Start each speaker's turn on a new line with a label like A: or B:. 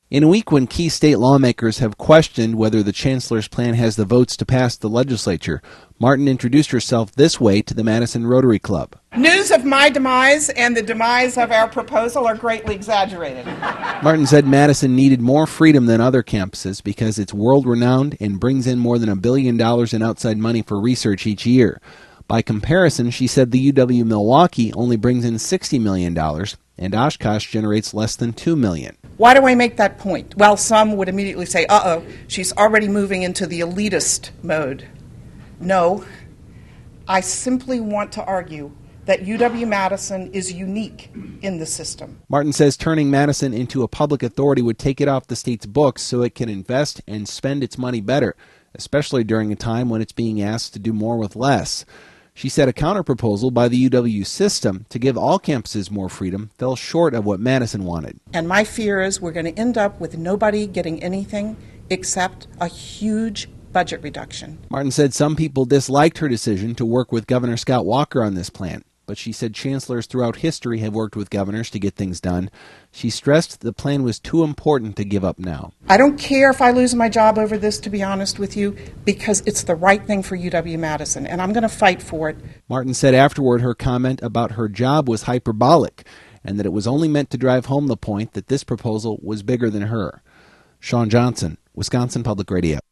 A: In a week when key state lawmakers have questioned whether the chancellor's plan has the votes to pass the legislature, Martin introduced herself this way to the Madison Rotary Club.
B: News of my demise and the demise of our proposal are greatly exaggerated.
A: Martin said Madison needed more freedom than other campuses because it's world-renowned and brings in more than $1 billion in outside money for research each year. By comparison, she said the UW-Milwaukee only brings in $60 million, and Oshkosh generates less than $2 million.
B: Why do I make that point? Well, some would immediately say, uh-oh, she's already moving into the elitist mode. No, I simply want to argue that UW-Madison is unique in the system.
A: Martin says turning Madison into a public authority would take it off the state's books so it can invest and spend its money better, especially during a time when it's being asked to do more with less. She said a counterproposal by the UW system to give all campuses more freedom fell short of what Madison wanted.
B: And my fear is we're going to end up with nobody getting anything except a huge budget reduction.
A: Martin said some people disliked her decision to work with Governor Scott Walker on this plan, but she said chancellors throughout history have worked with governors to get things done. She stressed the plan was too important to give up now.
B: I don't care if I lose my job over this, to be honest with you, because it's the right thing for UW-Madison, and I'm going to fight for it.
A: Martin said afterward her comment about her job was hyperbolic and that it was only meant to drive home the point that this proposal was bigger than her. Sean Johnson, Wisconsin Public Radio.